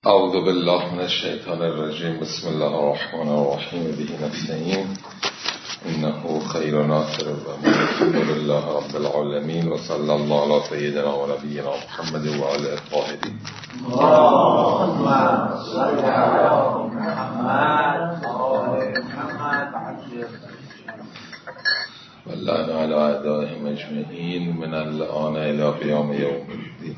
اعوذ بالله من الشیطان الرجیم. بسم الله الرحمن الرحیم. به نستعین انه خیر ناصر و الحمد لله رب العالمین و صلی الله علی سیدنا و نبینا محمد و آله الطاهرین. اللهم صل علی محمد و آل محمد و لعن علی اعدائهم اجمعین من الآن الی قیام یوم الدین.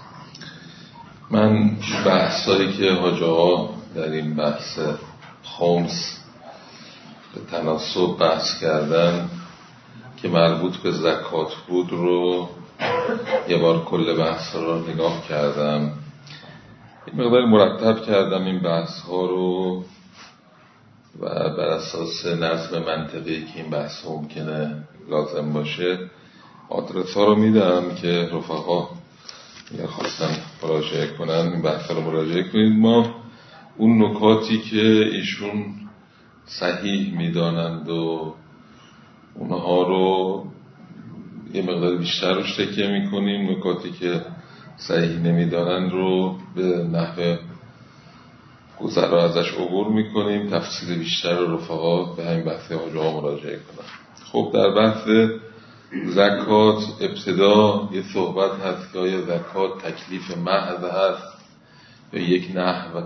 من بحثایی که حاج آقا در این بحث خمس به تناسب بحث کردن که مربوط به زکات بود رو یه بار کل بحث رو نگاه کردم، یه مقدار مرتب کردم این بحث ها رو و بر اساس نظم منطقی که این بحث ممکنه لازم باشه آدرس ها رو میدم که رفقا اگر خواستن مراجعه کنن این بحث رو مراجعه کنید. ما اون نکاتی که ایشون صحیح میدانند و اونها رو یه مقدار بیشتر روش تکیه میکنیم، نکاتی که صحیح نمیدانند رو به نحو گذرا ازش عبور میکنیم، تفصیل بیشتر رو رفقا به همین بحث حاجا مراجعه کنن. خب در بحث زکات ابتدا یه صحبت هست که آیا زکات تکلیف محض هست یا یک نحو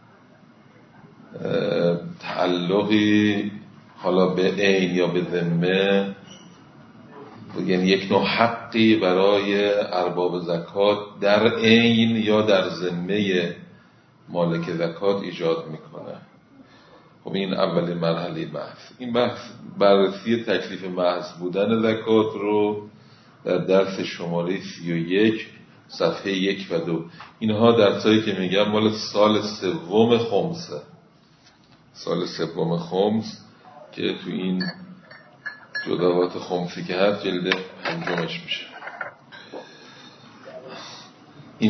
تعلقی حالا به عین یا به ذمه، یعنی یک نوع حقی برای ارباب زکات در عین یا در ذمه مالک زکات ایجاد میکنه. خب این اولین مرحله بحث. این بحث بررسی تکلیف محض بودن زکات رو در درس شماره 31 صفحه 1 و 2، اینها درسایی که میگم مال سال سوم خمسه، سال سوم خمس که تو این جداوات خمسی که هست جلد 5 میشه. این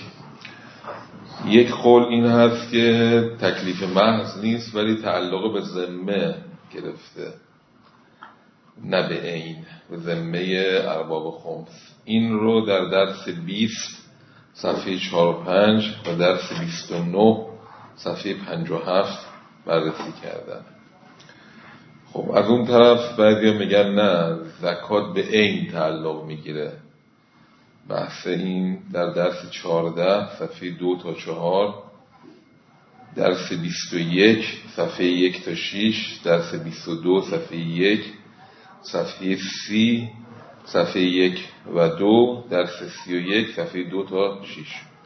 یک قول این هست که تکلیف محض نیست ولی تعلق به ذمه گرفته، نه به عین، به ذمه ارباب خمس. این رو در درس 20 صفحه 4 و 5 و درس 29 صفحه 57 بررسی کردن. خب از اون طرف بعضیا میگن نه زکات به عین تعلق میگیره. بحث این در درس 14 صفحه 2 تا 4، درس 21 صفحه 1 تا 6، درس 22 صفحه 1، صفحه 30 صفحه 1 و 2، درس 31 صفحه 2 تا 6.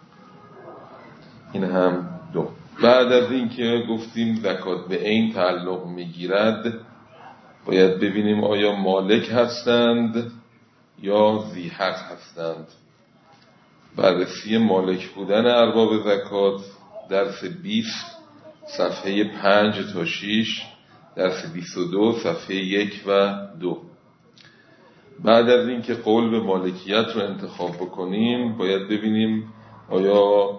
این هم 2. بعد از این که گفتیم زکات به عین تعلق میگیرد باید ببینیم آیا مالک هستند یا ذی حق هستند. بررسی مالک بودن ارباب زکات درس 20 صفحه 5 تا 6، درس 22 صفحه 1 و 2. بعد از این که قول به مالکیت رو انتخاب بکنیم باید ببینیم آیا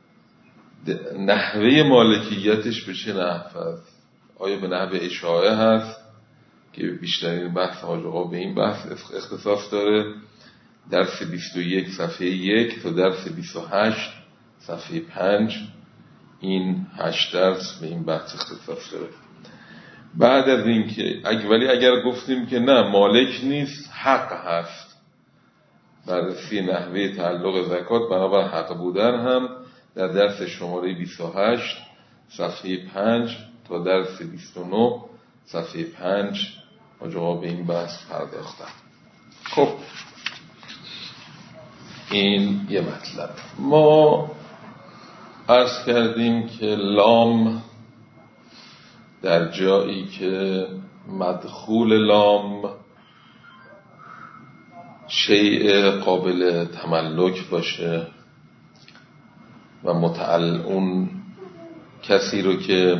نحوه مالکیتش به چه نحو است. آیا به نحو اشاعه هست که بیشترین بحث حاج آقا به این بحث اختصاص داره، درس 21 صفحه 1 تا درس 28 صفحه 5، این 8 درس به این بحث اختصاص داره. بعد از این که ولی اگر گفتیم که نه مالک نیست حق هست، بررسی نحوه تعلق زکات بنابر حق بودن هم در درس شماره 28 صفحه 5 تا درس 29 صفحه 5 آجاقا به این بحث پرداختن. خب این یه مطلب. ما عرض کردیم که لام در جایی که مدخول لام شیء قابل تملک باشه و اون کسی رو که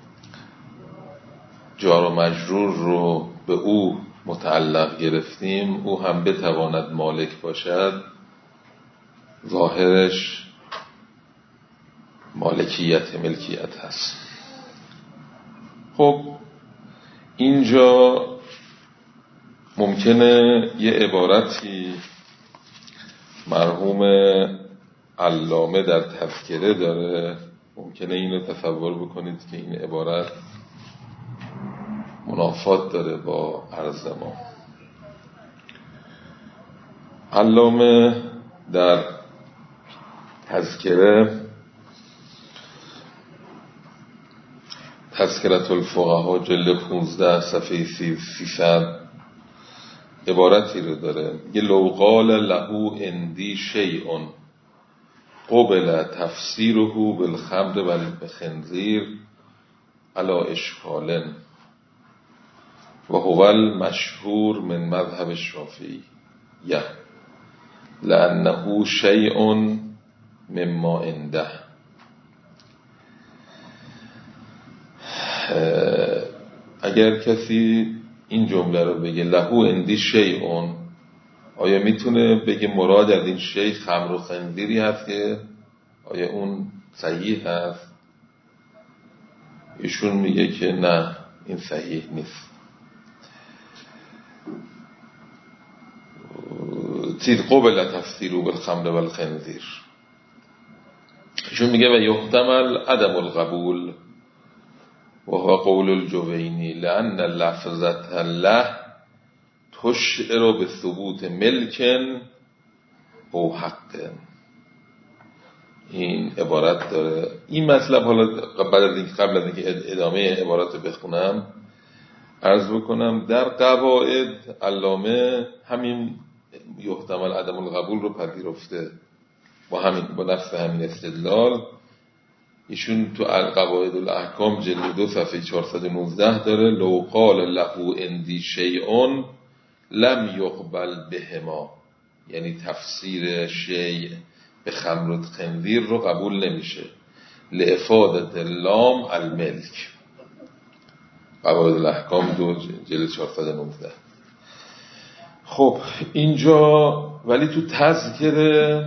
جار و مجرور رو به او متعلق گرفتیم او هم بتواند مالک باشد، ظاهرش ملکیت هست. خب اینجا ممکنه یه عبارتی مرحوم علامه در تذکره داره ممکنه اینو تصور بکنید که این عبارت منافات داره با عرض ما. علامه در تذکرة الفقها جلد 15 صفحه 300 عبارتی رو داره، یه لو قال له عندی شیء قبل تفسیره بالخمر و بالخنزیر علی اشکال و هو المشهور من مذهب الشافعی لأنه شیء مما عنده. اگر کسی این جمله رو بگه له عندی شیء، آیا میتونه بگه مراد از این شیء خمر و خنزیری هست که آیا اون صحیح هست؟ ایشون میگه که نه، این صحیح نیست. تیر قبل تفسیره بالخمر و الخنزیر. ایشون میگه و یحتمل عدم القبول و هو قول الجوینی لأن لفظة الله تشعر بثبوت ملک او حق. این عبارت داره. این مطلب حالا قبل از اینکه ادامه عبارت رو بخونم عرض بکنم در قواعد علامه همین یحتمل عدم القبول رو پذیرفته با نفس همین استدلال. ایشون تو قواعد الاحکام جلد 2 صفحه 419 داره لو قال له عندی شیء لم یقبل بهما، یعنی تفسیر شیء به خمر و خنزیر رو قبول نمیشه لافادة اللام الملک. قواعد الاحکام 2 جلد 419. خب اینجا ولی تو تذکره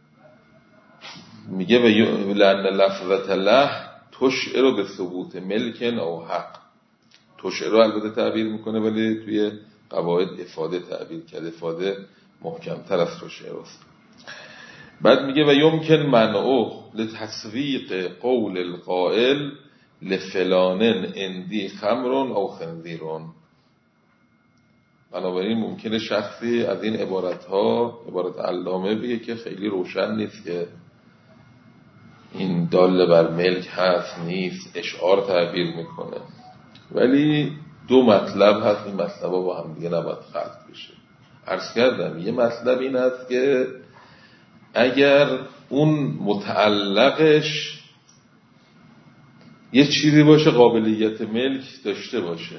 میگه لأن لفظة الله تشعر به ثبوت ملک او حق. تشعر البته تعبیر میکنه ولی توی قواعد افاده تعبیر کرده، افاده محکمتر از تشعر است. بعد میگه و یمکن منعه لتسویق قول القائل لفلان عندی خمر او خنزیر. بنابراین ممکنه شخصی از این عبارت علامه بگه که خیلی روشن نیست که این دال بر ملک هست نیست، اشعار تعبیر میکنه. ولی دو مطلب هست، این مطلب ها با هم دیگه نباید خلط بشه. عرض کردم یه مطلب این هست که اگر اون متعلقش یه چیزی باشه قابلیت ملک داشته باشه،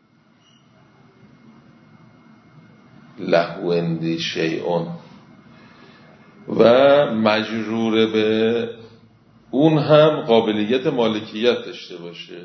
له عندی شیء، و مجرور به اون هم قابلیت مالکیت داشته باشه،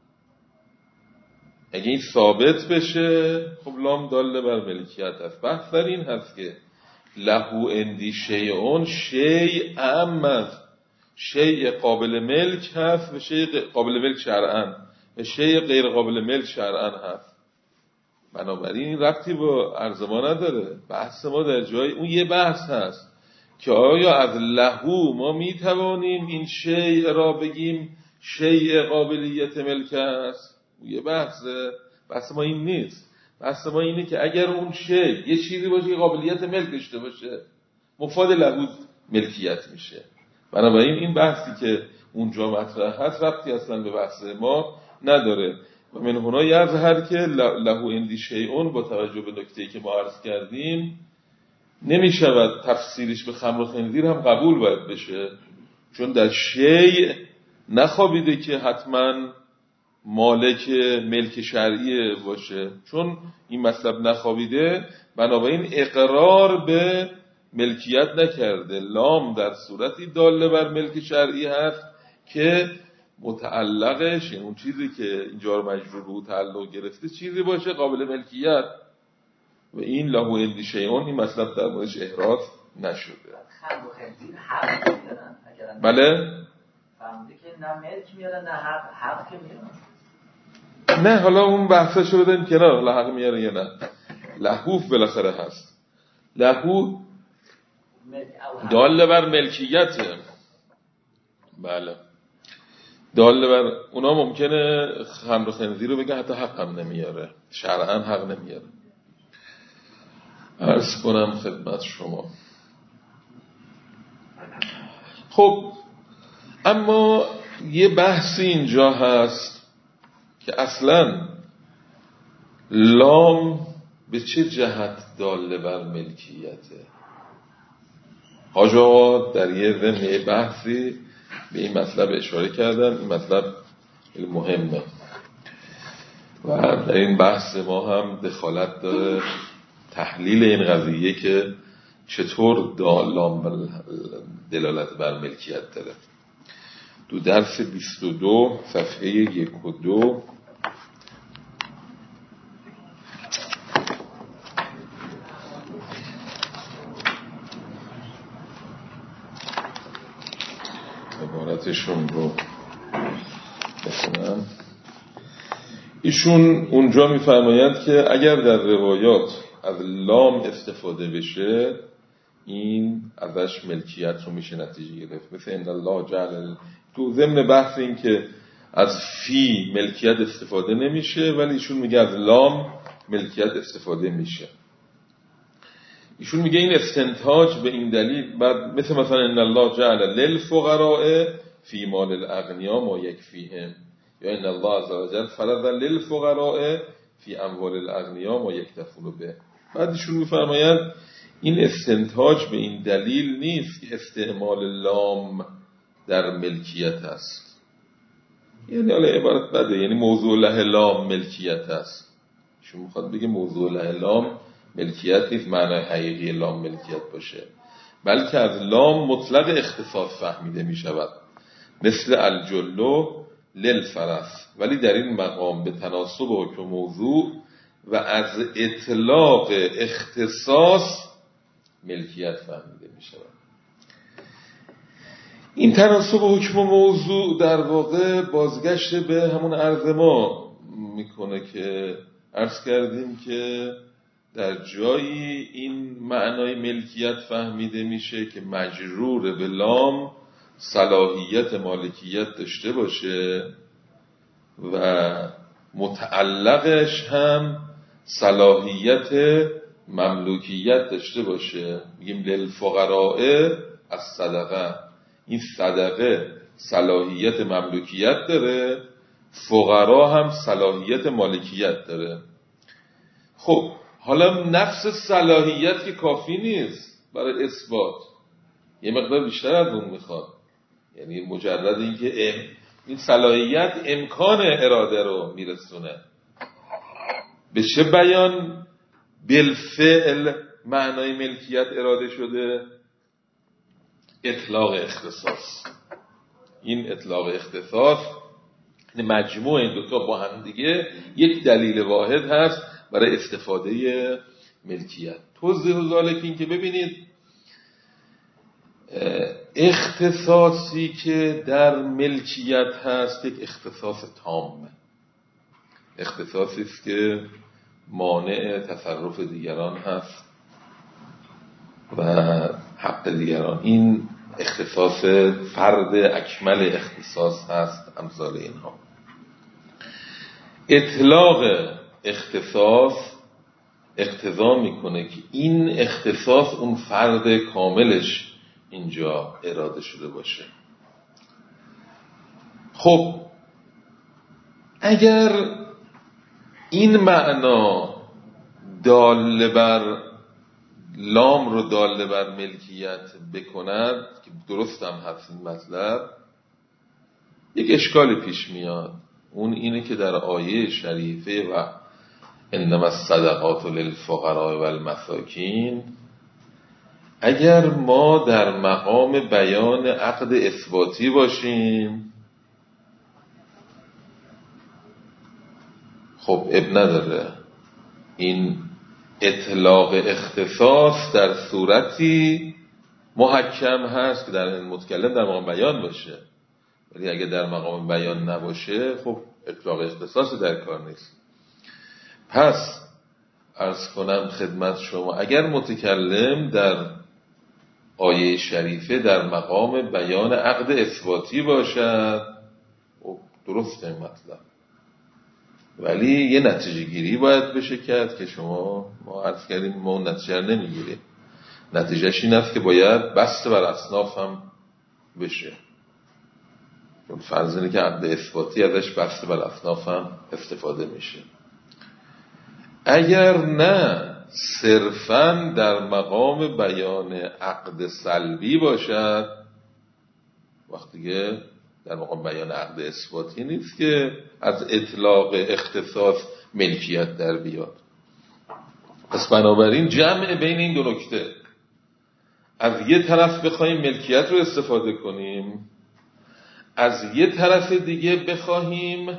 اگه این ثابت بشه خب لام داله بر ملکیت هست. بحث در این هست که له عندی شیء شیء عام، شیء قابل ملک هست و شیء قابل ملک شرعاً و شیء غیر قابل ملک شرعاً هست. بنابراین این ربطی با عرض ما نداره. بحث ما در جای اون یه بحث هست که آیا از لهو ما میتوانیم این شیء را بگیم شیء قابلیت ملک است؟ یه بحث ما این نیست. بحث ما اینه که اگر اون شیء یه چیزی باشه که قابلیت ملک داشته باشه مفاد لهو ملکیت میشه. بنابراین این بحثی که اونجا مطرح هست ربطی اصلا به بحث ما نداره. و من هنا یظهر که له عندی شیء با توجه به نکته‌ای که ما عرض کردیم نمی شود تفسیرش به خمر و خنزیر هم قبول باید بشه، چون در شیء نخوابیده که حتما مالک ملک شرعی باشه. چون این مطلب نخوابیده بنابراین اقرار به ملکیت نکرده. لام در صورتی داله بر ملک شرعی هست که متعلقش، یعنی اون چیزی که اینجا رو مجرور به تعلق گرفته چیزی باشه قابل ملکیت، و این له عندی شیء این مطلب در موردش احراز نشده. خمر و خنزیر حق میارن اگر بله فهمیده که نه ملک میارن نه حق که میارن. نه حالا اون بحثشو بدیم کنار، حالا حق میاره یا نه. لهوف بالاخره هست، لهو داله بر ملکیته. بله داله بر اونا ممکنه خمر و خنزیر رو بگه حتی حق هم نمیاره، شرعاً حق نمیاره. عرض کنم خدمت شما. خب اما یه بحثی اینجا هست که اصلاً لام به چه جهت داله بر ملکیته. حاج آقا در یه ضمن بحثی به این مطلب اشاره کردن. این مطلب مهمه و در این بحث ما هم دخالت داره تحلیل این قضیه که چطور لام دلالت بر ملکیت داره. تو درس 22 صفحه 1 و 2 عبارتشون رو بخونم. ایشون اونجا میفرمایند که اگر در روایات از لام استفاده بشه این ازش ملکیت رو میشه نتیجه گرفت، مثل ان الله جعل. تو ضمن بحث این که از فی ملکیت استفاده نمیشه ولی ایشون میگه از لام ملکیت استفاده میشه. ایشون میگه این استنتاج به این دلیل بعد مثلا ان الله جعل للفقراء فی مال الاغنیا ما یکفیهم، یا ان الله عز وجل فرض للفقراء فی اموال الاغنیا ما یکتفون به. بعد ایشون میفرمایند این استنتاج به این دلیل نیست که استعمال لام در ملکیت است. یعنی حالا عبارت بده، یعنی موضوع له لام ملکیت است. ایشون میخواد بگه موضوع له لام ملکیت نیست معنای حقیقی لام ملکیت باشه، بلکه از لام مطلق اختصاص فهمیده می شود، مثل الجلو للفرس، ولی در این مقام به تناسب حکم موضوع و از اطلاق اختصاص ملکیت فهمیده می شود. این تناسب حکم موضوع در واقع بازگشت به همون عرض ما میکنه که عرض کردیم که در جایی این معنای ملکیت فهمیده میشه که مجرور به لام صلاحیت مالکیت داشته باشه و متعلقش هم صلاحیت مملوکیت داشته باشه. میگیم للفقراء از صدقه، این صدقه صلاحیت مملوکیت داره، فقرا هم صلاحیت مالکیت داره. خب حالا نفس صلاحیت که کافی نیست برای اثبات، یه مقدار بیشتر از اون میخواد. یعنی مجرد این که این صلاحیت امکان اراده رو میرسونه. به چه بیان بالفعل معنای ملکیت اراده شده؟ اطلاق اختصاص. این اطلاق اختصاص مجموع این دوتا با هم دیگه یک دلیل واحد هست برای استفاده ملکیت. توضیح ذالک این که ببینید اختصاصی که در ملکیت هست یک اختصاص تامه، اختصاصی است که مانع تصرف دیگران هست و حق دیگران. این اختصاص فرد اکمل اختصاص هست. امثال اینها اطلاق اختصاص اقتضا میکنه که این اختصاص اون فرد کاملش اینجا اراده شده باشه. خب اگر این معنا داله بر لام رو داله بر ملکیت بکند که درست هم هست این مطلب، یک اشکالی پیش میاد. اون اینه که در آیه شریفه و انما الصدقات للفقراء والمساکین، اگر ما در مقام بیان عقد اثباتی باشیم خب اب نداره. این اطلاق اختصاص در صورتی محکم هست که در متکلم در مقام بیان باشه، ولی اگه در مقام بیان نباشه خب اطلاق اختصاص در کار نیست. پس عرض کنم خدمت شما اگر متکلم در آیه شریفه در مقام بیان عقد اثباتی باشد درسته این مطلب، ولی یه نتیجه گیری باید بشه کرد که ما عرض کردیم ما اون نتیجه رو نمیگیریم. نتیجهش این است که باید بسته بر اصناف هم بشه، چون فرض اینه که عقد اثباتی ازش بسته بر اصناف هم استفاده میشه. اگر نه صرفاً در مقام بیان عقد سلبی باشد، وقتی که در مقام بیان عقد اثباتی نیست که از اطلاق اختصاص ملکیت در بیاد. پس بنابراین جمع بین این دو نکته، از یه طرف بخوایم ملکیت رو استفاده کنیم، از یه طرف دیگه بخواهیم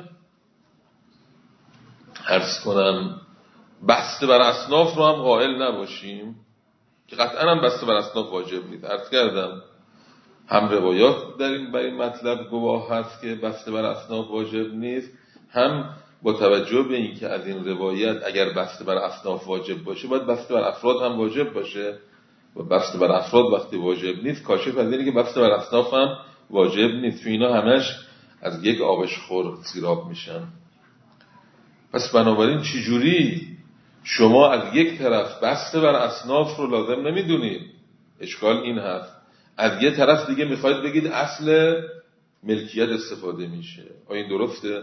عرض کنم بسته بر اصناف رو هم قائل نباشیم که قطعا هم بسته بر اصناف واجب نیست. عرض کردم هم روایات در این مطلب گواه هست که بسته بر اصناف واجب نیست، هم با توجه به این که از این روایت اگر بسته بر اصناف واجب باشه باید بسته بر افراد هم واجب باشه، و بسته بر افراد وقتی واجب نیست کاشف از اینه که بسته بر اصناف هم واجب نیست، تو اینا همش از یک آبش خور سیراب میشن. پس بنابراین چجوری شما از یک طرف بسته بر اصناف رو لازم نمیدونید، اشکال این هست، از یک طرف دیگه میخواید بگید اصل ملکیت استفاده میشه. آیا این درسته؟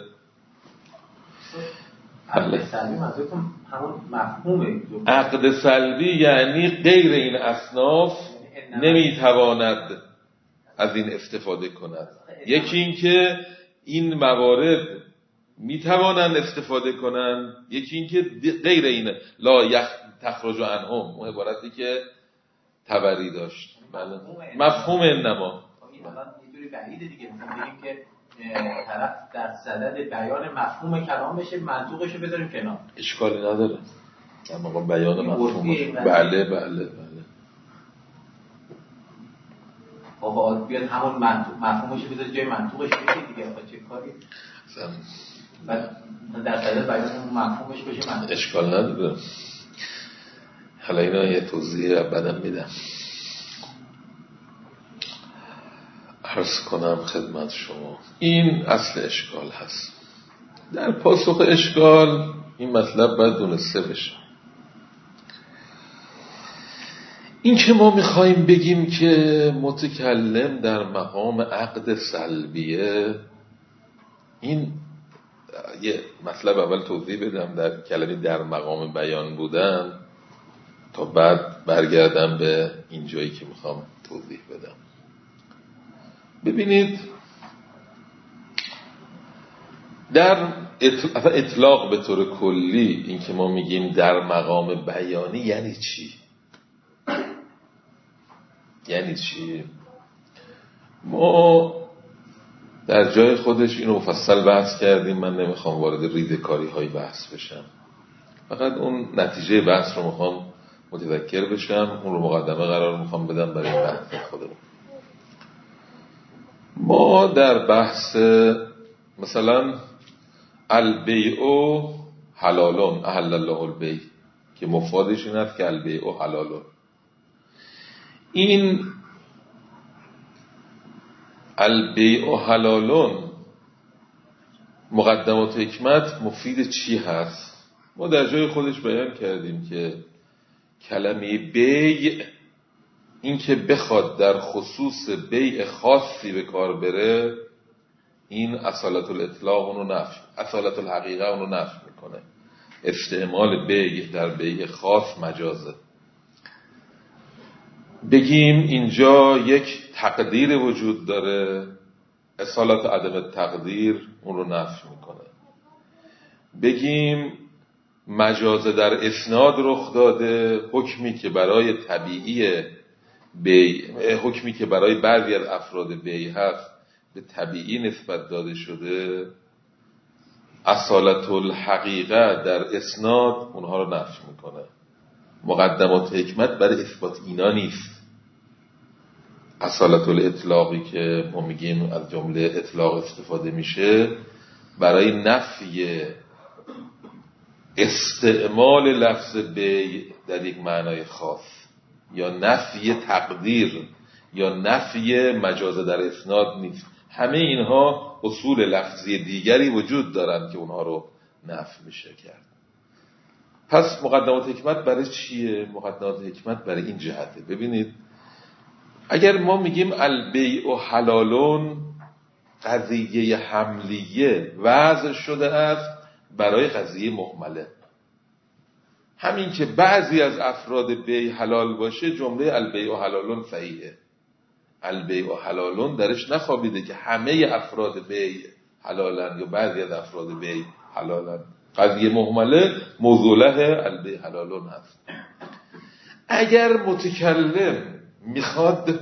عقد سلبی منظورتون همون مفهومه؟ عقد سلبی یعنی غیر این اصناف نمیتواند از این استفاده کند. یکی این که این موارد میتوانند استفاده کنند، یکی این که غیر این لا تخرج عنهم، اون عبارتی که تبری داشت. بله مفهوم انما این الان یه جوری بعیده دیگه، میگیم که طرف در صدد بیان مفهوم کلام بشه منطوقش رو بذاریم کنار، اشکالی نداره در مقام بیان مفهوم. بله بله بله آقا بیاد همون مفهومش رو بذاره جای منطوقش بشه دیگه، آقا چه کاری بعد در صدد بیان مفهومش بشه منطوق. اشکال نداره. حالا اینا یه توضیح بعدم میدم. عرض کنم خدمت شما این اصل اشکال هست. در پاسخ اشکال این مطلب باید دونسته بشه. این که ما میخوایم بگیم که متکلم در مقام عقد سلبیه، این یه مطلب اول توضیح بدم در کلمه در مقام بیان بودن تا بعد برگردم به این جایی که میخوام توضیح بدم. ببینید در اطلاق به طور کلی این که ما میگیم در مقام بیانی یعنی چی؟ یعنی چی؟ ما در جای خودش اینو مفصل بحث کردیم، من نمیخوام وارد ریزه‌کاری های بحث بشم، فقط اون نتیجه بحث رو میخوام متذکر بشم، اون رو مقدمه قرار میخوام بدم برای بحث خودمون. ما در بحث مثلا البیع حلالون احل الله البیع که مفادش این است که البیع حلالون، این البیع حلالون مقدمات حکمت مفید چی هست؟ ما در جای خودش بیان کردیم که کلمه بیع این که بخواد در خصوص بیع خاصی به کار بره، این اصالت الاطلاق اونو نفی، اصالت الحقیقه اونو نفی میکنه. استعمال بیع در بیع خاص مجازه. بگیم اینجا یک تقدیر وجود داره، اصالت عدم تقدیر اون رو نفی میکنه. بگیم مجازه در اسناد رخ داده، حکمی که برای طبیعی بیع، حکمی که برای بعضی از افراد بیع هست به طبیعی نسبت داده شده، اصالت الحقیقه در اسناد اونها رو نفی میکنه. مقدمات حکمت برای اثبات اینا نیست. اصالت الاطلاقی که ما میگیم از جمله اطلاق استفاده میشه برای نفی استعمال لفظ بیع در یک معنای خاص، یا نفی تقدیر یا نفی مجازه در اسناد نیست. همه اینها اصول لفظی دیگری وجود دارند که اونها رو نفی میشه کرد. پس مقدمات حکمت برای چیه؟ مقدمات حکمت برای این جهته. ببینید اگر ما میگیم البیع حلالون، قضیه حملیه وضع شده است برای قضیه مهمله. همین که بعضی از افراد بیع حلال باشه، جمله البیع حلالون صحیحه. البیع حلالون درش نخوابیده که همه افراد بیع حلالن یا بعضی از افراد بیع حلالن. قضیه مهمله موضوعه البیع حلالون هست. اگر متکلم میخواد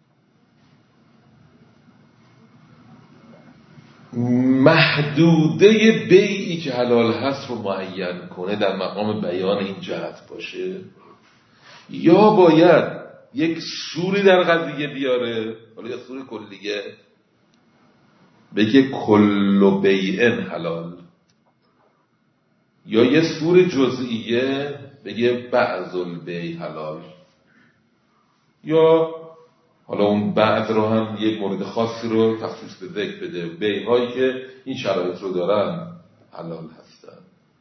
محدوده بیعی که حلال هست رو معین کنه، در مقام بیان این جهت باشه، یا باید یک سوری در قضیه بیاره، حالا یک سور کلیه بگه کل بیعن حلال، یا یه سور جزئیه بگه بعض البیع حلال، یا حالا اون بعض رو هم یک مورد خاصی رو تخصیص به ذکر بده، بیع هایی که این شرایط رو دارن حلال هستن،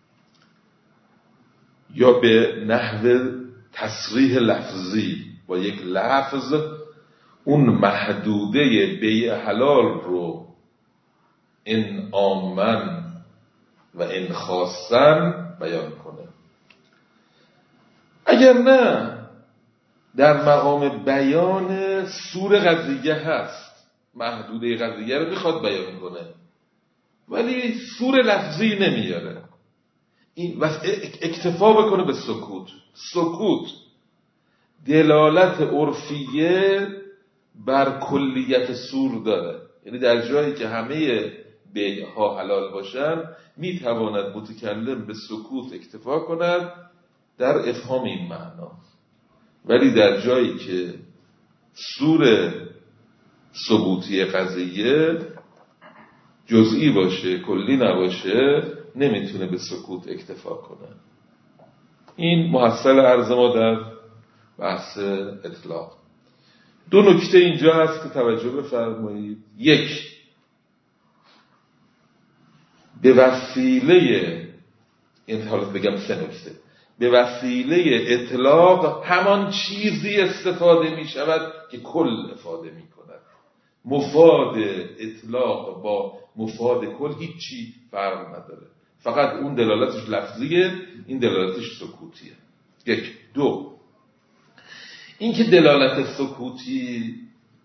یا به نحو تصریح لفظی با یک لفظ اون محدوده بیع حلال رو ان عامن و ان خاصن بیان کنه. اگر نه در مقام بیان سور قضیه هست، محدوده قضیه رو میخواد بیان کنه ولی سور لفظی نمیاره، این اکتفا بکنه به سکوت. سکوت دلالت عرفیه بر کلیت سور داره، یعنی در جایی که همه بیع ها حلال باشن میتواند متکلم به سکوت اکتفا کند در افهام این معنا، ولی در جایی که سور ثبوتی قضیه جزئی باشه، کلی نباشه، نمیتونه به سکوت اکتفا کنه. این محصل عرض ما در بحث اطلاق. دو نکته اینجا هست که توجه بفرمایید. یک، به وسیله این حالت بگم سه نکته. به وسیله اطلاق همان چیزی استفاده می شود که کل افاده می کند. مفاد اطلاق با مفاد کل هیچی فرق نداره، فقط اون دلالتش لفظیه، این دلالتش سکوتیه. یک. دو، این که دلالت سکوتی،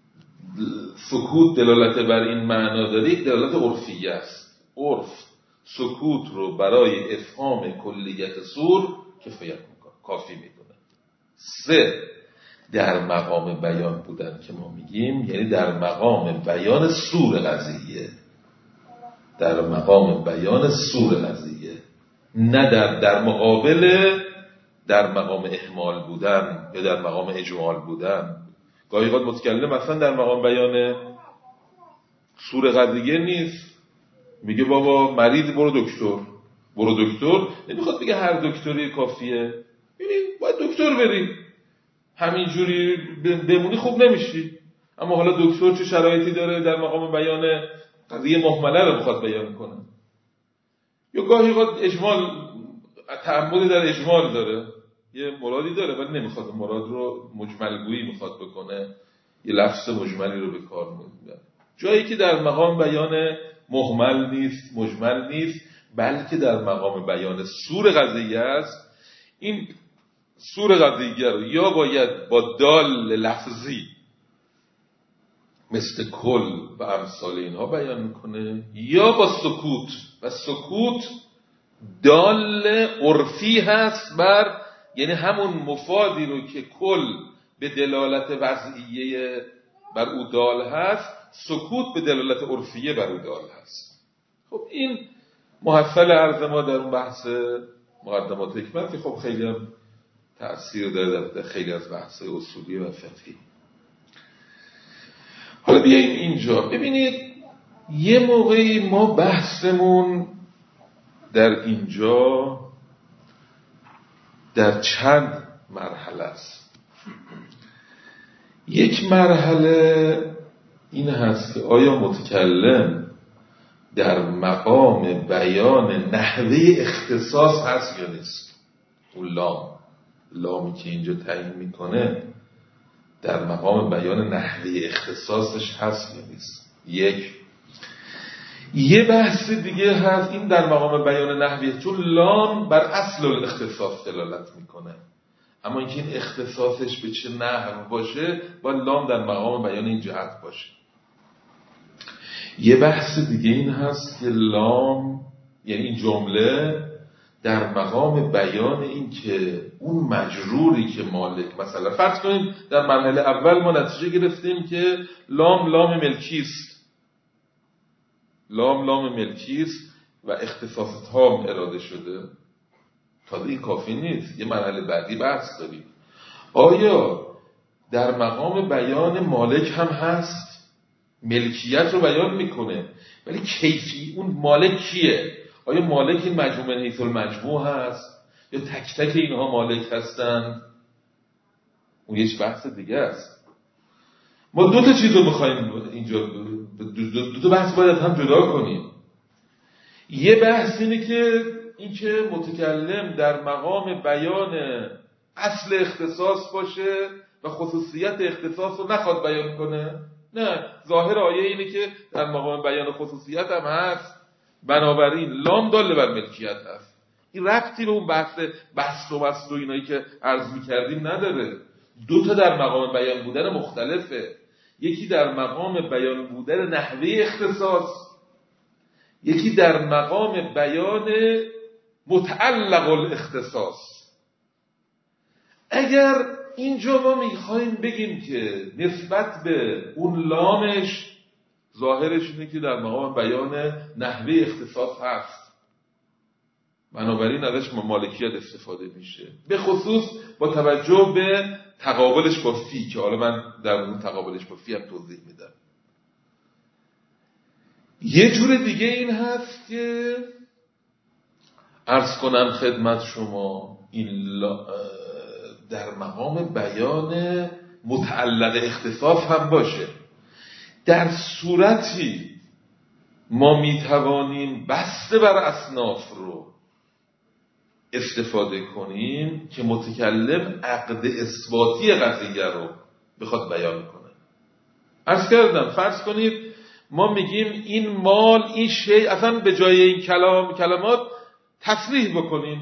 سکوت دلالت بر این معنا داره، یک دلالت عرفیه است. عرف سکوت رو برای افهام کلیت سور کفایت میکنه، کافی میکنه. سه، در مقام بیان بودن که ما میگیم یعنی در مقام بیان سور قضیه، در مقام بیان سور قضیه، نه در مقابل در مقام احمال بودن یا در مقام اجمال بودن. گاهی اوقات متکلم مثلا در مقام بیان سور قضیه نیست، میگه بابا مریض برو دکتر، نمیخواد بگه هر دکتری کافیه، ببین باید دکتر بری، همینجوری بمونی خوب نمیشی. اما حالا دکتر چه شرایطی داره، در مقام بیان قضیه مهمله رو میخواد بیان کنه. یا گاهی اوقات اجمال، تعمد در اجمال داره، یه مرادی داره ولی نمیخواد مراد رو مجمل گویی میخواد بکنه، یه لفظ مجملی رو به کار میبره. جایی که در مقام بیان مهمل نیست، مجمل نیست، بلکه در مقام بیان سور قضیه است، این سور قضیه رو یا باید با دال لفظی مثل کل و امثال اینها بیان میکنه، یا با سکوت، و سکوت دال عرفی هست بر، یعنی همون مفادی رو که کل به دلالت وضعیه بر او دال هست، سکوت به دلالت عرفیه بر او دال هست. خب این محصل عرض ما در اون بحث مقدمات حکمت که خب خیلی هم تأثیر داره در خیلی از بحث اصولی و فقهی. حالا بیاییم اینجا ببینید، یه موقعی ما بحثمون در اینجا در چند مرحله است. یک مرحله این هست که آیا متکلم در مقام بیان نحوه اختصاص هست یا نیست. اون لامی که اینجا تعیین میکنه در مقام بیان نحوه اختصاصش هست یا نیست. یه بحث دیگه هست، این در مقام بیان نحوه، چون لام بر اصل الاختصاص دلالت میکنه، اما اینکه این اختصاصش به چه نحو باشه با لام در مقام بیان این جهت باشه. یه بحث دیگه این هست که لام یعنی این جمله در مقام بیان این که اون مجروری که مالک، مثلا فرض کنیم در مرحله اول ما نتیجه گرفتیم که لام ملکیست، لام ملکیست و اختصاص تام اراده شده. تازه این کافی نیست، یه مرحله بعدی بحث داریم. آیا در مقام بیان مالک هم هست؟ ملکیت رو بیان میکنه ولی کیفی اون مالک کیه؟ آیا مالک این مجموعه حیث المجموع هست یا تک تک اینها مالک هستند؟ اون یه بحث دیگه است. ما دو تا چیز رو میخواییم اینجا، دو تا بحث باید هم جدا کنیم. یه بحث اینه که متکلم در مقام بیان اصل اختصاص باشه و خصوصیت اختصاص رو نخواد بیان کنه. نه، ظاهر آیه اینه که در مقام بیان خصوصیت هم هست، بنابراین لام داله بر ملکیت هست. این ربطی به اون بحث بسط و اینایی که عرض می‌کردیم نداره. دو تا در مقام بیان بودن مختلفه. یکی در مقام بیان بودن نحوه اختصاص، یکی در مقام بیان متعلق الاختصاص. اگر اینجا ما میخوایم بگیم که نسبت به اون لامش ظاهرش اینه که در مقام بیان نحوه اختصاص هست، بنابراین ازش مالکیت استفاده میشه، به خصوص با توجه به تقابلش با فی که حالا من در اون تقابلش با فی هم توضیح میدم. یه جور دیگه این هست که عرض کنم خدمت شما این در مقام بیان متعلق اختصاص هم باشه. در صورتی ما میتوانیم بسته بر اصناف رو استفاده کنیم که متکلم عقد اثباتی قضیه رو بخواد بیان کنه. عرض کردم فرض کنید ما میگیم این مال، این شی، اصلا به جای این کلمات تصریح بکنیم،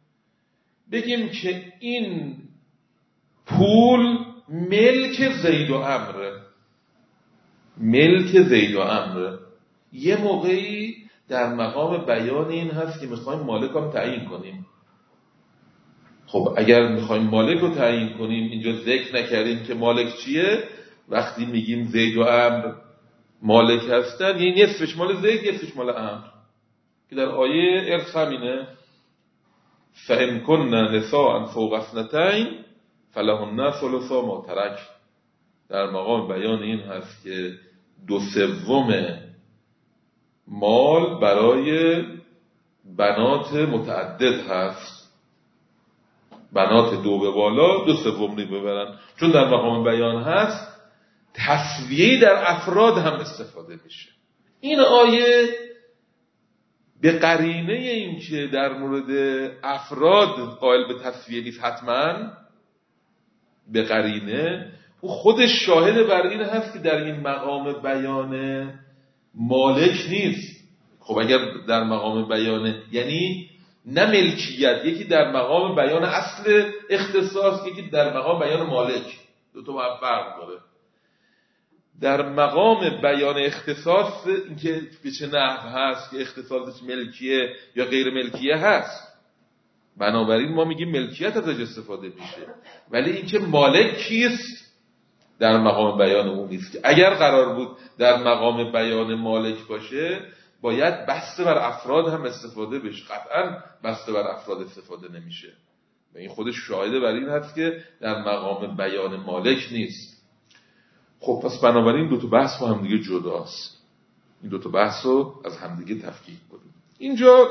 بگیم که این پول ملک زید و عمرو، ملک زید و عمرو. یه موقعی در مقام بیان این هست که میخوایم مالک هم تعیین کنیم. خب اگر میخوایم مالک رو تعیین کنیم، اینجا ذکر نکردیم که مالک چیه. وقتی میگیم زید و عمرو مالک هستن، یعنی نصفش مال زید نصفش مال عمرو، که در آیه ارث همینه، فإن كن نساء فوق اثنتین فلهن ثلث ما ترک. در مقام بیان این هست که 2/3 مال برای بنات متعدد هست، بنات 2 به بالا 2/3 ببرن. چون در مقام بیان هست تسویه در افراد هم استفاده میشه. این آیه به قرینه این که در مورد افراد قائل به تسویه نیست، حتما به قرینه او خودش شاهد بر این هست که در این مقام بیان مالک نیست. خب اگر در مقام بیان یعنی نه ملکیت، یکی در مقام بیان اصل اختصاص، یکی در مقام بیان مالک، دو تا فرق داره. در مقام بیان اختصاص اینکه به چه نحو هست که اختصاصش ملکیه یا غیر ملکیه هست، بنابراین ما میگیم ملکیت ازش استفاده میشه. ولی اینکه مالک کیست در مقام بیان اون نیست. که اگر قرار بود در مقام بیان مالک باشه باید بسته بر افراد هم استفاده بشه. قطعا بسته بر افراد استفاده نمیشه و این خودش شاهده بر این هست که در مقام بیان مالک نیست. خب پس بنابراین دو تا بحث با همدیگه جداست. این دو تا بحث رو از همدیگه تفکیک کنیم. اینجا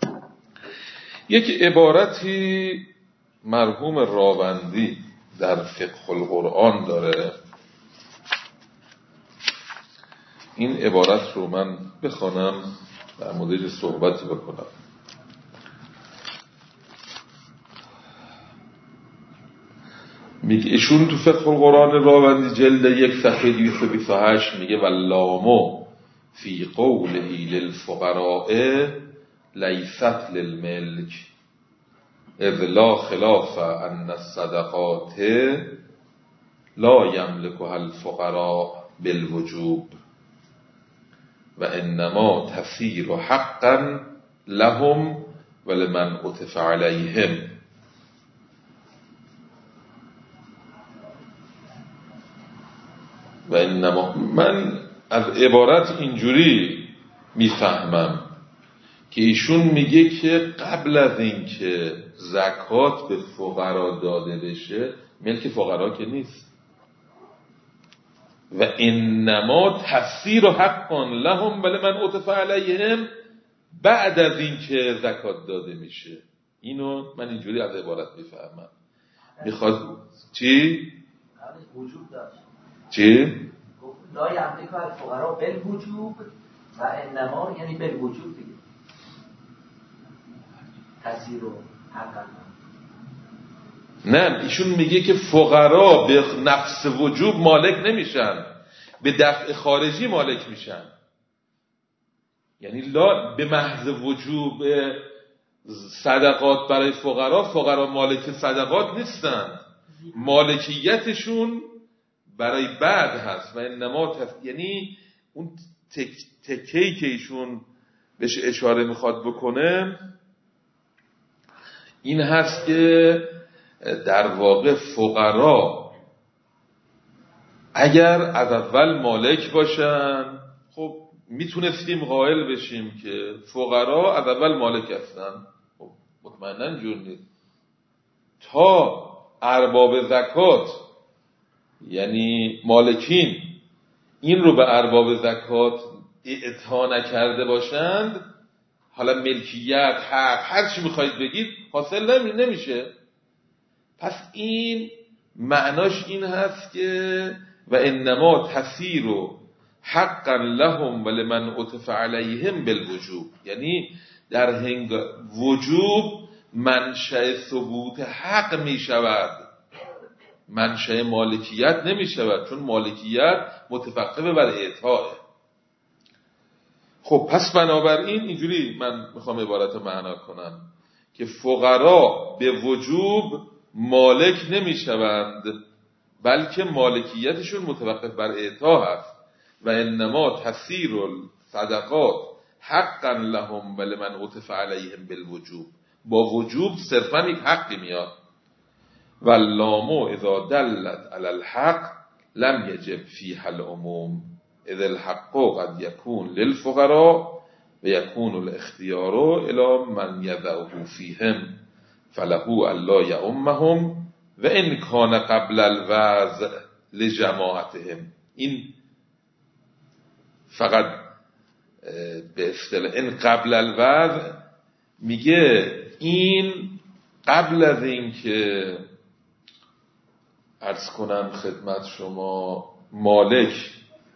یک عبارتی مرحوم راوندی در فقه القرآن داره این عبارت رو من بخوانم در موردش صحبتی بکنم. میگه ایشون تو فقه القرآن راوندی جلد 1 صفحه 228 میگه واللامو فی قوله للفقراء لیست للملک اذ لا خلاف ان الصدقات لا یملکها الفقراء بالوجوب و انما تسیر حقا لهم ولمن عطف علیهم. و انما من از عبارت اینجوری میفهمم که ایشون میگه که قبل از اینکه زکات به فقرا داده بشه ملک فقرا که نیست. و انما تفسیر و حقا لهم ولمن عطف علیهم بعد از اینکه زکات داده میشه. اینو من اینجوری از عبارت میفهمم. میخواد چی؟ وجوب داشت. چی؟ لا یملک الفقراء بالوجوب و انما یعنی بالوجوب دیگه. تفسیر و حقا. نه ایشون میگه که فقرا به نفس وجوب مالک نمیشن، به دفع خارجی مالک میشن. یعنی لا به محض وجوب صدقات برای فقرا مالک صدقات نیستن، مالکیتشون برای بعد هست. و انما یعنی اون تکی که ایشون بهش اشاره میخواد بکنه این هست که در واقع فقرا اگر از اول مالک باشن خب میتونستیم قائل بشیم که فقرا از اول مالک هستن. خب مطمئناً جور نیست تا ارباب زکات یعنی مالکین این رو به ارباب زکات اعطا نکرده باشند، حالا ملکیت، حق، هر چی میخواید بگید حاصل نمیشه. پس این معناش این هست که و انما تسیر حقا لهم ولمن عطف علیهم بالوجوب، یعنی در وجوب منشأ ثبوت حق میشود، منشأ مالکیت نمیشود، چون مالکیت متوقف بر اعطاه. خب پس بنابراین اینجوری من میخوام عبارت معنا کنم که فقرا به وجوب مالک نمیشوند بلکه مالکیتشون متوقف بر اعطا هست. و انما تسیر الصدقات حقا لهم ولمن عطف علیهم بالوجوب، با وجوب صرفا یک حقی میاد. واللام اذا دلت علی الحق لم یجب فیها العموم اذ الحق قد یکون للفقراء و یکون الاختیار الی من یضعه فیهم فله الا یعمهم و ان کان قبل الوضع لجماعتهم. این فقط به اصطلاح این قبل الوضع میگه این قبل از این که عرض کنم خدمت شما مالک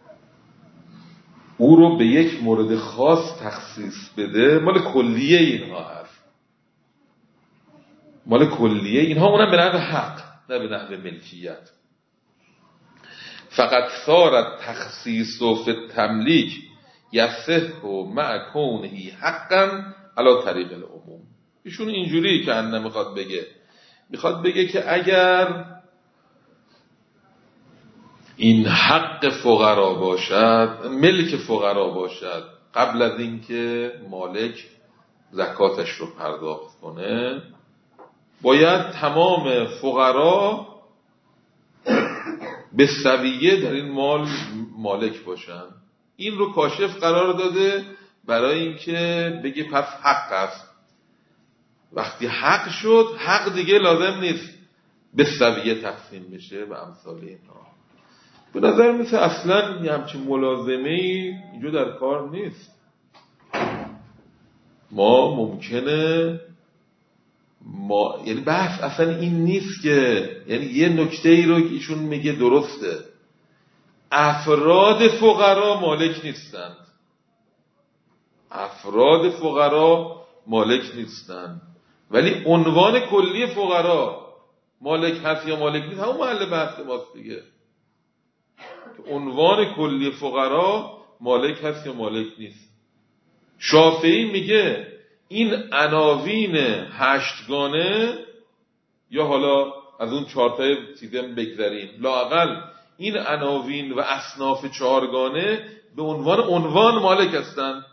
او رو به یک مورد خاص تخصیص بده، مال کلیه اینها هست، مال کلیه اینها، اونم به نحو حق نه به نحو ملکیت. فقط صارت تخصیص و فی تملیک یصح مع کونه حقا علی طریق العموم. ایشون اینجوری که انه میخواد بگه که اگر این حق فقرا باشد، ملک فقرا باشد، قبل از اینکه مالک زکاتش رو پرداخت کنه باید تمام فقرا به سویه در این مال مالک باشن. این رو کاشف قرار داده برای اینکه بگه پس حق است. وقتی حق شد حق دیگه لازم نیست به سویه تقسیم بشه و امثال اینا. به نظر مثل اصلا یه همچین ملازمه‌ای اینجا در کار نیست. ما ممکنه یعنی بحث اصلا این نیست که یعنی یه نکته ای رو ایشون میگه درسته، افراد فقرا مالک نیستند. افراد فقرا مالک نیستند، ولی عنوان کلی فقرا مالک هست یا مالک نیست، همون محل بحث ماست دیگه. عنوان کلی فقرا مالک هست یا مالک نیست. شافعی میگه این عناوین 8گانه، یا حالا از اون 4 تا چیزم بگذریم، لااقل این عناوین و اصناف 4گانه به عنوان مالک هستند.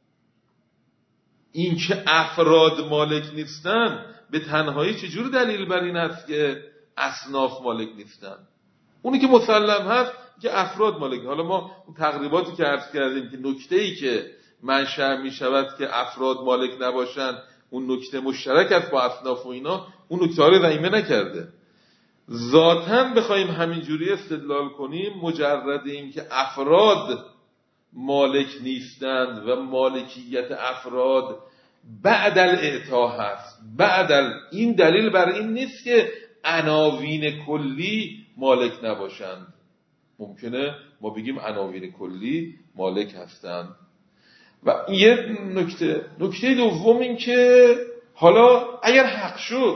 این که افراد مالک نیستن به تنهایی چجور دلیل بر این است که اصناف مالک نیستن؟ اونی که مسلم هست که افراد مالک. حالا ما اون تقریباتی که عرض کردیم که نکته‌ای که منشأ می شود که افراد مالک نباشن اون نکته مشترک است با اصناف و اینا، اون نکته رو ضمیمه نکرده. ذاتاً بخوایم همینجوری استدلال کنیم، مجرد این که افراد مالک نیستند و مالکیت افراد بعد الاعطا هست، این دلیل بر این نیست که عناوین کلی مالک نباشند. ممکنه ما بگیم عناوین کلی مالک هستند. و یه نکته دوم این که حالا اگر حق شد،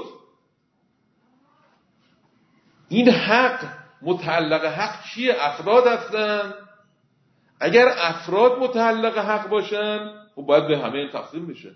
این حق متعلق حق چیه؟ افراد هستند. اگر افراد متعلق حق باشن خب باید به همه این تقسیم بشه.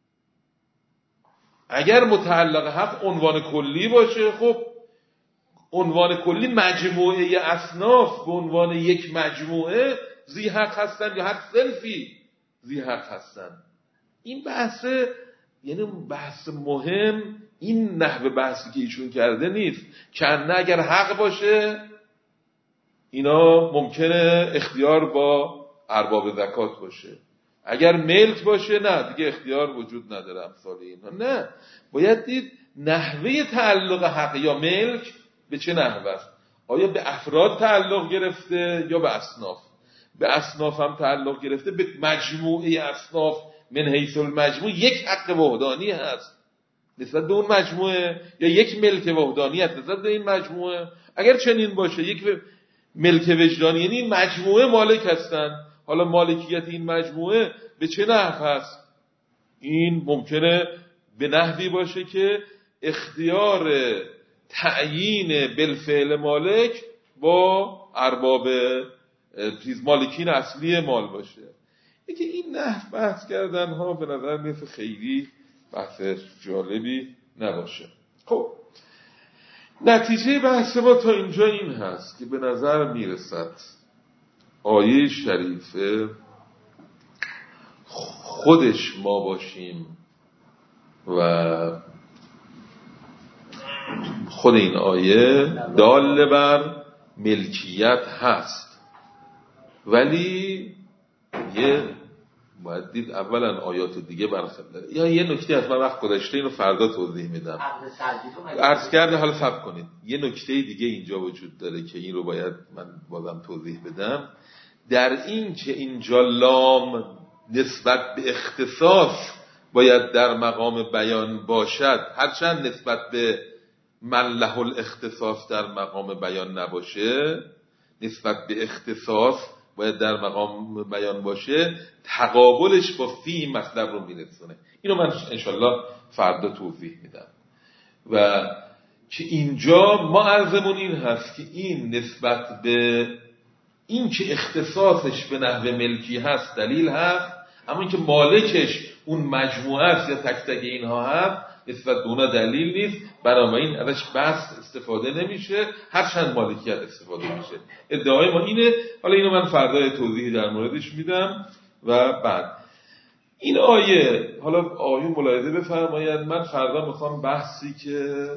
اگر متعلق حق عنوان کلی باشه، خب عنوان کلی مجموعه اصناف به عنوان یک مجموعه ذی حق هستن یا هر صنفی ذی حق هستن. این بحث، یعنی بحث مهم این نحوه بحثی که ایشون کرده نیست که نه اگر حق باشه اینا ممکنه اختیار با ارباب زکات باشه، اگر ملک باشه نه دیگه اختیار وجود نداره، امثال اینا. نه، باید دید نحوه تعلق حق یا ملک به چه نحوه است. آیا به افراد تعلق گرفته یا به اصناف؟ به اصناف هم تعلق گرفته، به مجموعه اصناف من حیث المجموع یک حق وحدانی هست نسبت به اون مجموعه، یا یک ملک وحدانی هست نسبت به این مجموعه. اگر چنین باشه یک ملک وجدانی، یعنی این مجموعه مالک هستن. حالا مالکیت این مجموعه به چه نحو هست؟ این ممکنه به نحوی باشه که اختیار تعیین بالفعل مالک با ارباب مالکین اصلی مال باشه. یکی این نحو بحث کردن ها به نظر میاد خیلی بحث جالبی نباشه. خب نتیجه بحث ما تا اینجا این هست که به نظر میرسد آیه شریفه خودش ما باشیم و خود این آیه دال بر ملکیت هست، ولی باید دید اولا آیات دیگه برخلاف یا یه نکته از من وقت گذشته اینو فردا توضیح میدم. عرض کرده حالا صبر کنید، یه نکته دیگه اینجا وجود داره که این رو باید من بازم توضیح بدم. در این که اینجا لام نسبت به اختصاص باید در مقام بیان باشد، هرچند نسبت به من له الاختصاص در مقام بیان نباشه، نسبت به اختصاص باید در مقام بیان باشه، تقابلش با فی مطلب رو میرسونه. اینو من انشالله فردا توضیح میدم. و که اینجا ما عرضمون این هست که این نسبت به این که اختصاصش به نحو ملکی هست دلیل هست، اما این که مالکش اون مجموعه است یا تک تک اینها هست نسبت به اونا دلیل نیست، بنابراین ازش بحث استفاده نمیشه، هرچند مالکیت استفاده میشه. ادعای ما اینه. حالا اینو من فردا توضیحی در موردش میدم. و بعد این آیه، حالا آیه ملاحظه بفرمایید، من فردا میخوام بحثی که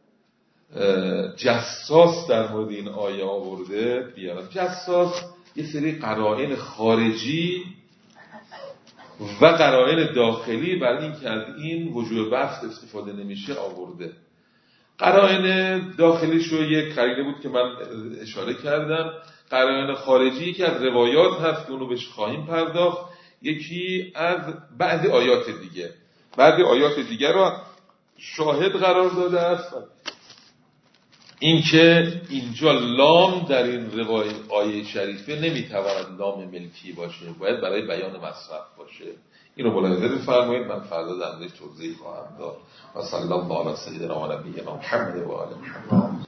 جساس در مورد این آیه آورده بیارم. جساس یه سری قرائن خارجی و قرائن داخلی برای این که از این وجوه بحث استفاده نمیشه آورده. قرائن داخلیش رو یک قرینه بود که من اشاره کردم. قرائن خارجی که از روایات هست که اونو بهش خواهیم پرداخت، یکی از بعضی آیات دیگه. بعضی آیات دیگه رو شاهد قرار داده است. اینکه اینجا لام در این روایت آیه شریفه نمیتواند لام ملکی باشه، باید برای بیان مصرف باشه. اینو ملاحظه بفرمایید، من فردا در موردش توضیح خواهم داد. و صلی الله علی سیدنا و نبینا محمد و آله محمد.